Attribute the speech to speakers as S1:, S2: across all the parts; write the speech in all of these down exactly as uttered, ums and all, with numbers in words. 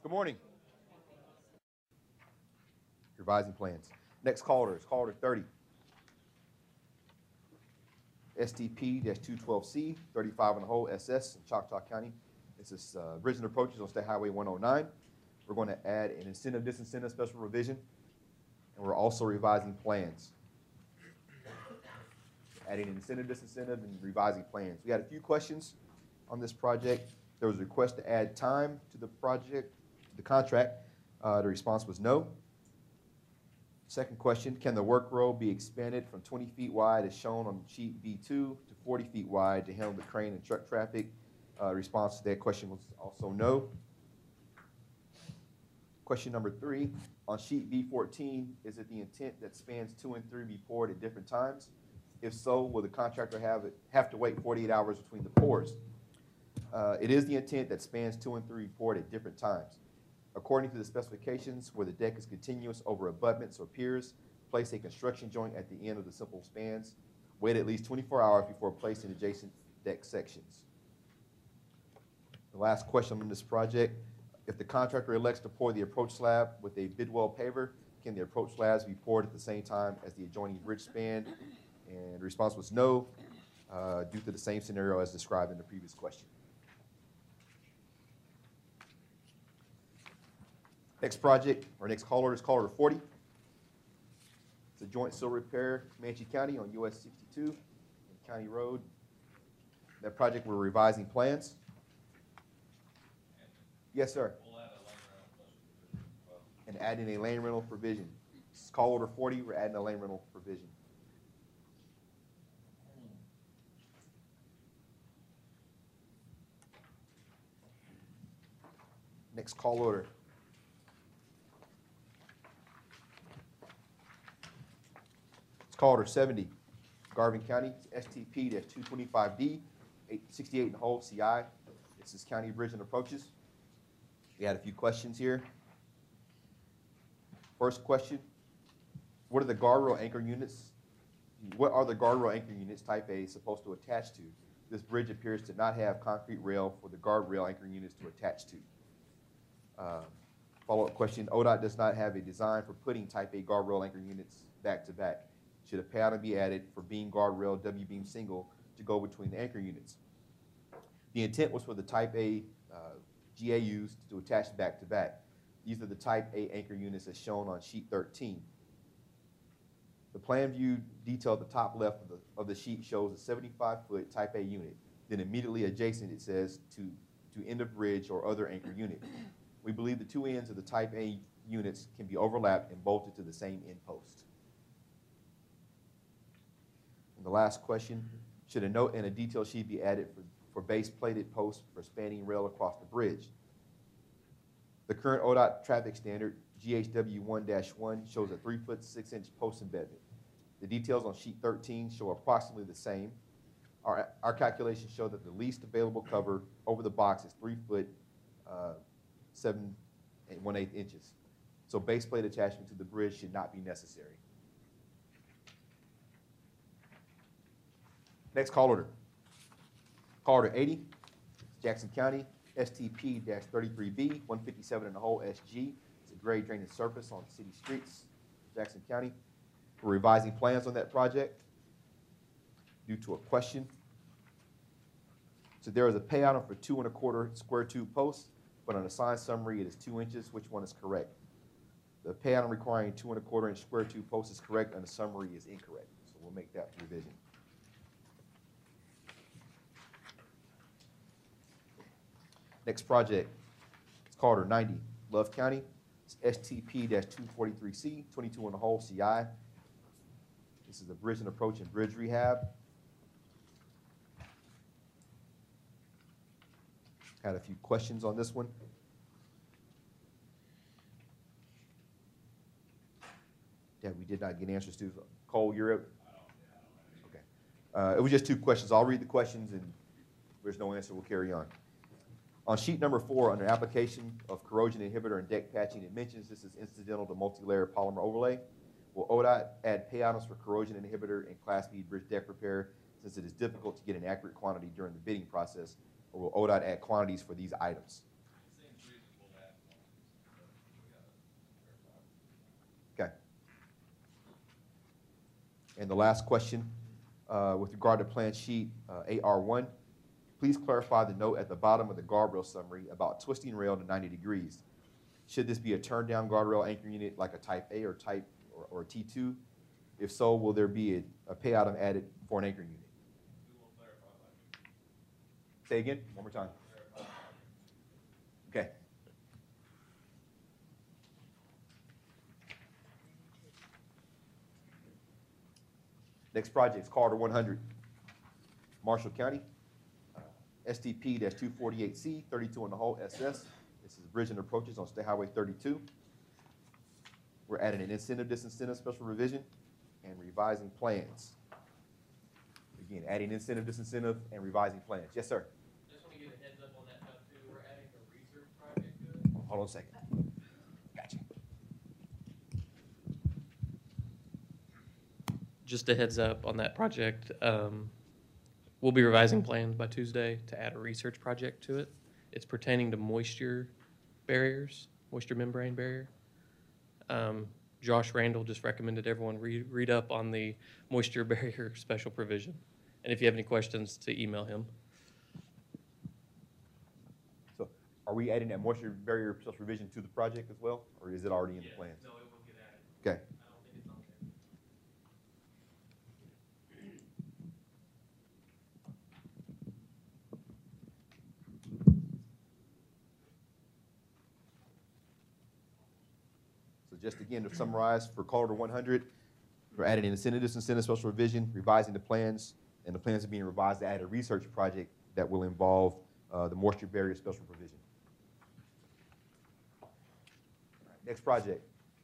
S1: Good morning. Revising plans. Next call order is call order thirty. S T P two twelve C, thirty-five on the whole S S in Choctaw County. This is uh, bridge and approaches on State Highway one oh nine. We're going to add an incentive disincentive special revision, and we're also revising plans. Adding an incentive disincentive and revising plans. We had a few questions on this project. There was a request to add time to the project, the contract. Uh, the response was no. Second question, can the work row be expanded from twenty feet wide as shown on sheet B two to forty feet wide to handle the crane and truck traffic? Uh, response to that question was also no. Question number three, on sheet B fourteen, is it the intent that spans two and three be poured at different times? If so, will the contractor have, it, have to wait forty-eight hours between the pours? Uh, it is the intent that spans two and three be poured at different times. According to the specifications, where the deck is continuous over abutments or piers, place a construction joint at the end of the simple spans. Wait at least twenty-four hours before placing adjacent deck sections. The last question on this project, if the contractor elects to pour the approach slab with a bidwell paver, can the approach slabs be poured at the same time as the adjoining bridge span? And the response was no, uh, due to the same scenario as described in the previous question. Next project, or next call order is call order forty. It's a joint sill repair, Comanche County on U S sixty-two, County Road. That project, we're revising plans. Yes, sir.
S2: We'll add a lane rental plus.
S1: And adding a lane rental provision. This is call order forty, we're adding a lane rental provision. Next call order. Call order seventy, Garvin County, S T P two twenty-five D, eight sixty-eight in the whole C I. This is County Bridge and Approaches. We had a few questions here. First question, what are the guardrail anchor units? What are the guardrail anchor units type A supposed to attach to? This bridge appears to not have concrete rail for the guardrail anchor units to attach to. Uh, follow-up question, O D O T does not have a design for putting type A guardrail anchor units back to back. Should a pattern be added for beam guardrail W-beam single to go between the anchor units? The intent was for the type A uh, G A Us to attach back to back. These are the type A anchor units as shown on sheet thirteen. The plan view detail at the top left of the, of the sheet shows a seventy-five foot type A unit. Then immediately adjacent it says to, to end of bridge or other anchor unit. We believe the two ends of the type A units can be overlapped and bolted to the same end post. And the last question, should a note and a detail sheet be added for, for base plated posts for spanning rail across the bridge? The current O D O T traffic standard, G H W one dash one, shows a three foot six inch post embedment. The details on sheet thirteen show approximately the same. Our, our calculations show that the least available cover over the box is three foot, uh, seven and one eighth inches. So base plate attachment to the bridge should not be necessary. Next call order. Call order eighty, Jackson County, S T P thirty-three B, one fifty-seven in the whole S G. It's a grade drainage surface on city streets, Jackson County. We're revising plans on that project due to a question. So there is a pay item for two and a quarter square tube posts, but on the signed summary it is two inches. Which one is correct? The pay item requiring two and a quarter inch square tube posts is correct, and the summary is incorrect. So we'll make that revision. Next project, it's called order ninety, Love County. It's S T P two forty-three C, twenty-two in the whole C I. This is a bridge and approach and bridge rehab. Had a few questions on this one. That we did not get answers to. Cole, you're up. Okay. Uh, it was just two questions. I'll read the questions, and if there's no answer, we'll carry on. On sheet number four, under application of corrosion inhibitor and deck patching, it mentions this is incidental to multi-layer polymer overlay. Will O D O T add pay items for corrosion inhibitor and Class B bridge deck repair, since it is difficult to get an accurate quantity during the bidding process, or will O D O T add quantities for these items?
S2: It seems reasonable to add one.
S1: And the last question, uh, with regard to plan sheet uh, A R one, please clarify the note at the bottom of the guardrail summary about twisting rail to ninety degrees. Should this be a turn-down guardrail anchor unit like a type A or type or, or a T two? If so, will there be a, a pay item added for an anchor unit?
S2: We will clarify that.
S1: Say again, one more time.
S2: Clarify that.
S1: Okay. Next project is Carter one hundred, Marshall County, uh, S T P two forty-eight C, thirty-two in the hole S S. This is bridge and approaches on State Highway thirty-two. We're adding an incentive, disincentive, special revision, and revising plans. Again, adding incentive, disincentive, and revising plans. Yes, sir.
S3: Just want to give a heads up on that note too. We're adding a research project to it.
S1: Hold on a second. Gotcha.
S3: Just a heads up on that project. Um, we'll be revising plans by Tuesday to add a research project to it. It's pertaining to moisture barriers, moisture membrane barrier. Um, Josh Randall just recommended everyone read, read up on the moisture barrier special provision. And if you have any questions, to email him.
S1: So are we adding that moisture barrier special revision to the project as well, or is it already in the plans?
S3: No, it will get added.
S1: Okay.
S3: I don't think it's on there.
S1: So just again to summarize, for Carter one hundred, we're adding an incentive, disincentive, special revision, revising the plans, and the plans are being revised to add a research project that will involve uh, the moisture barrier special provision. All right, next project,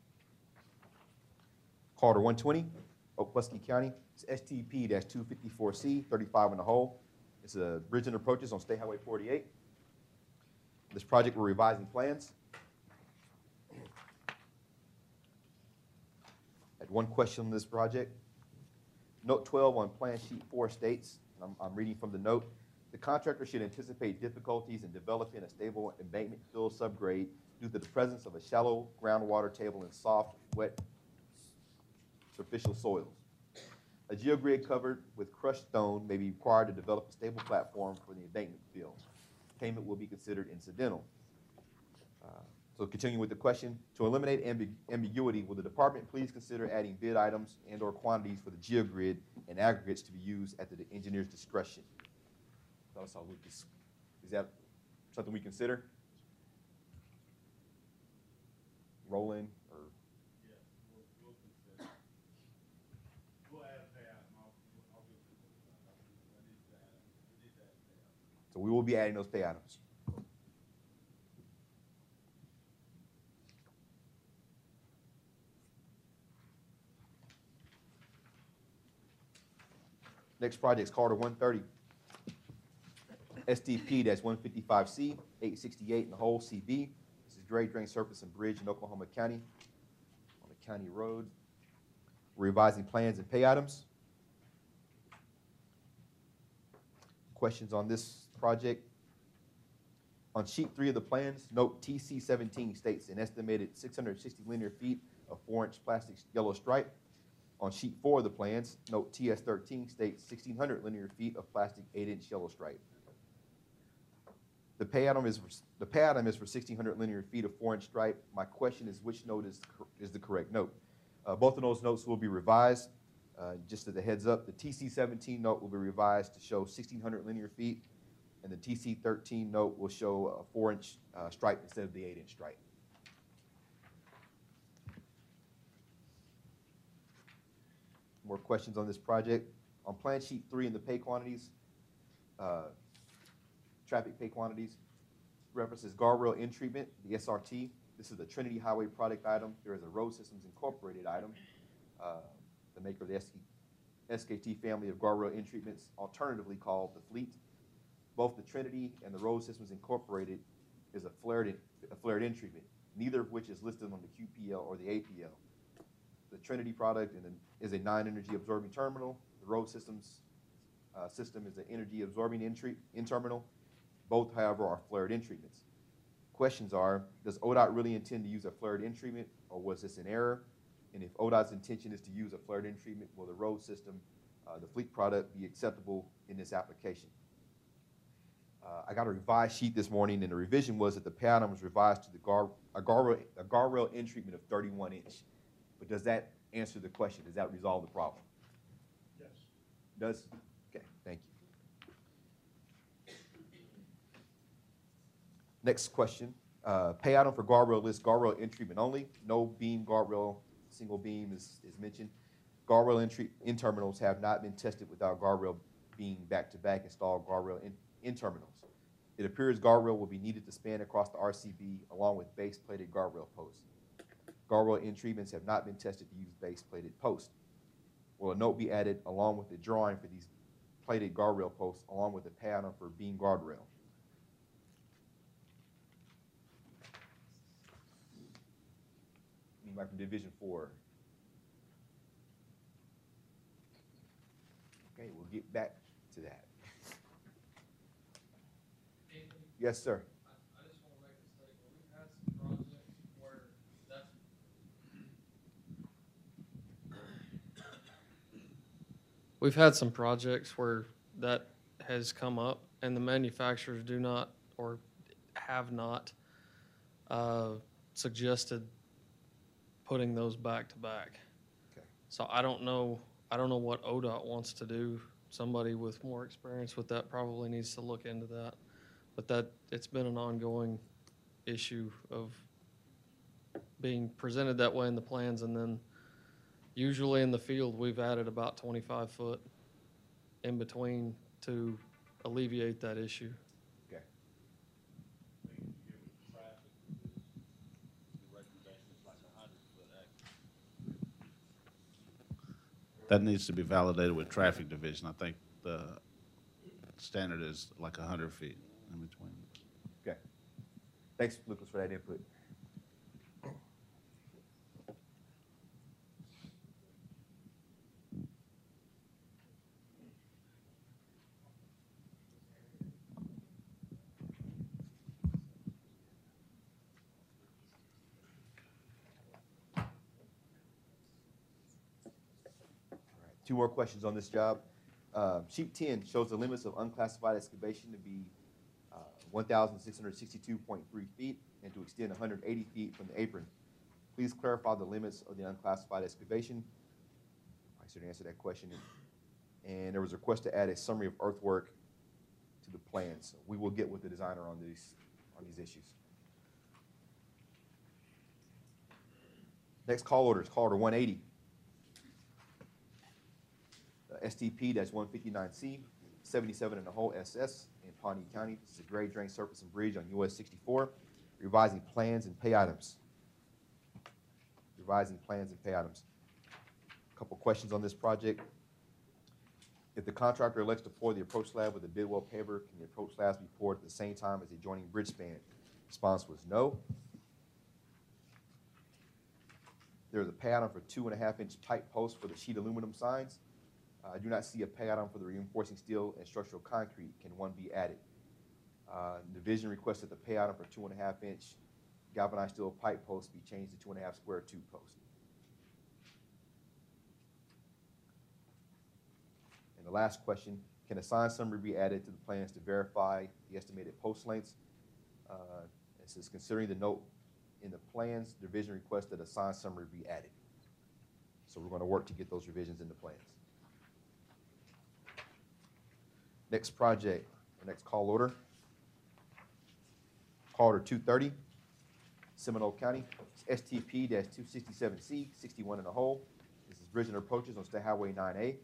S1: Carter one twenty, Okwesky County. It's S T P two fifty-four C, thirty-five in the hole. It's a bridge and approaches on State Highway forty-eight. This project, we're revising plans. Had one question on this project. Note twelve on plan sheet four states, and I'm, I'm reading from the note, the contractor should anticipate difficulties in developing a stable embankment fill subgrade due to the presence of a shallow groundwater table and soft, wet, superficial soils. A geogrid covered with crushed stone may be required to develop a stable platform for the embankment fill. Payment will be considered incidental. Uh, So continuing with the question, to eliminate ambi- ambiguity, will the department please consider adding bid items and or quantities for the geogrid and aggregates to be used at the engineer's discretion? That's all we dis- Is that something we consider? Rolling or?
S2: Yeah, we'll, we'll consider. We'll add a payout, and I'll, I'll give it to you. I need to add, we need to add a payout.
S1: So we will be adding those pay items. Next project is Carter one thirty. S T P one fifty-five C, eight sixty-eight in the hole C B. This is grade drain surface and bridge in Oklahoma County on a county road. We're revising plans and pay items. Questions on this project? On sheet three of the plans, note T C seventeen states an estimated six hundred sixty linear feet of four inch plastic yellow stripe. On sheet four of the plans, note T S thirteen states sixteen hundred linear feet of plastic eight inch yellow stripe. The pay item is, the pay item is for sixteen hundred linear feet of four inch stripe. My question is, which note is, is the correct note? Uh, both of those notes will be revised. Uh, just as a heads up, the T C seventeen note will be revised to show sixteen hundred linear feet, and the T C thirteen note will show a four inch uh, stripe instead of the eight inch stripe. More questions on this project? On plan sheet three in the pay quantities, uh, traffic pay quantities, references guardrail in treatment, the S R T. This is the Trinity Highway product item. There is a Road Systems Incorporated item, uh, the maker of the S K T family of guardrail in treatments, alternatively called the Fleet. Both the Trinity and the Road Systems Incorporated is a flared in, a flared in treatment, neither of which is listed on the Q P L or the A P L. The Trinity product is a non-energy absorbing terminal. The Road Systems uh, system is an energy absorbing in, in terminal. Both, however, are flared in treatments. Questions are, does O D O T really intend to use a flared in treatment, or was this an error? And if O D O T's intention is to use a flared-in treatment, will the road system, uh, the Fleet product, be acceptable in this application? Uh, I got a revised sheet this morning, and the revision was that the pay item was revised to the guard, a guardrail, a guardrail end treatment of thirty-one inch. But does that answer the question? Does that resolve the problem?
S2: Yes.
S1: Does? Okay, thank you. Next question. Uh, pay item for guardrail list, guardrail end treatment only. No beam guardrail, single beam is, is mentioned. Guardrail end, treat, end terminals have not been tested without guardrail being back-to-back installed guardrail end, end terminals. It appears guardrail will be needed to span across the R C B along with base-plated guardrail posts. Guardrail end treatments have not been tested to use base-plated posts. Will a note be added along with the drawing for these plated guardrail posts along with the pay item for beam guardrail? Anybody from Division Four? Okay, we'll get back to that.
S3: Anthony,
S1: Yes, sir.
S3: I, I just want to make a statement. We've had some projects where that's. We've had some projects where that has come up and the manufacturers do not or have not uh, suggested putting those back to back.
S1: Okay.
S3: So I don't know, I don't know what O D O T wants to do. Somebody with more experience with that probably needs to look into that. But that, it's been an ongoing issue of being presented that way in the plans, and then usually in the field, we've added about twenty-five foot in between to alleviate that issue.
S1: Okay.
S2: I think you give it traffic, the recommendation is like a hundred foot exit.
S4: That needs to be validated with traffic division. I think the standard is like a hundred feet in between.
S1: Okay. Thanks, Lucas, for that input. Two more questions on this job. Uh, sheet ten shows the limits of unclassified excavation to be uh, one thousand six hundred sixty-two point three feet and to extend one hundred eighty feet from the apron. Please clarify the limits of the unclassified excavation. I should answer that question. And there was a request to add a summary of earthwork to the plans. So we will get with the designer on these, on these issues. Next call order is call order one eighty. S T P one fifty-nine C, seventy-seven and a whole S S in Pawnee County. This is a grade drain surface and bridge on U S sixty-four, revising plans and pay items. Revising plans and pay items. A couple questions on this project. If the contractor elects to pour the approach slab with a bidwell paver, can the approach slabs be poured at the same time as the adjoining bridge span? Response was no. There is a pay item for two and a half inch pipe posts for the sheet aluminum signs. I do not see a pay item for the reinforcing steel and structural concrete. Can one be added? Uh, Division requested the pay item for two and a half inch galvanized steel pipe posts be changed to two and a half square tube posts. And the last question, can a sign summary be added to the plans to verify the estimated post lengths? Uh, it says, considering the note in the plans, division requested a sign summary be added. So we're going to work to get those revisions in the plans. Next project, or next call order. Call order two thirty, Seminole County, S T P two sixty-seven C, sixty-one and a whole. This is bridge and approaches on State Highway nine A.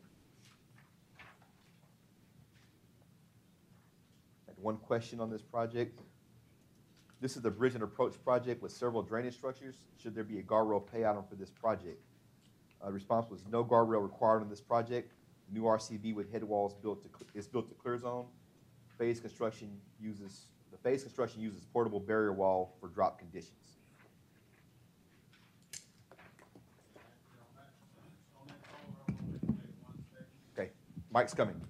S1: And one question on this project. This is the bridge and approach project with several drainage structures. Should there be a guardrail pay item for this project? Uh, response was no guardrail required on this project. New R C B with head walls built to, is built to clear zone. Phase construction uses, the phase construction uses portable barrier wall for drop conditions. Okay, Mike's coming.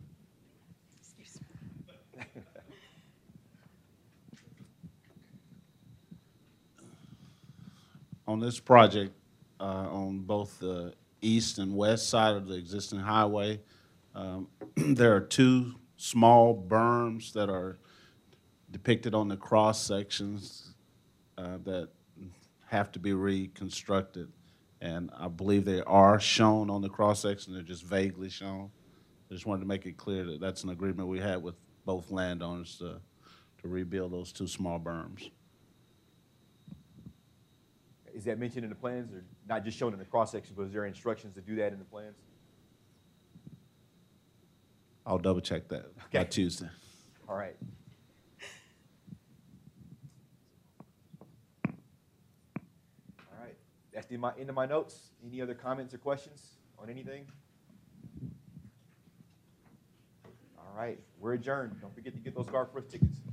S4: On this project, uh, on both the east and west side of the existing highway. Um, There are two small berms that are depicted on the cross sections uh, that have to be reconstructed. And I believe they are shown on the cross section, they're just vaguely shown. I just wanted to make it clear that that's an agreement we had with both landowners to, to rebuild those two small berms.
S1: Is that mentioned in the plans, or not just shown in the cross-section, but is there instructions to do that in the plans?
S4: I'll double check that by
S1: Okay.
S4: Tuesday.
S1: All right. All right, that's the my, end of my notes. Any other comments or questions on anything? All right, we're adjourned. Don't forget to get those Guard First tickets.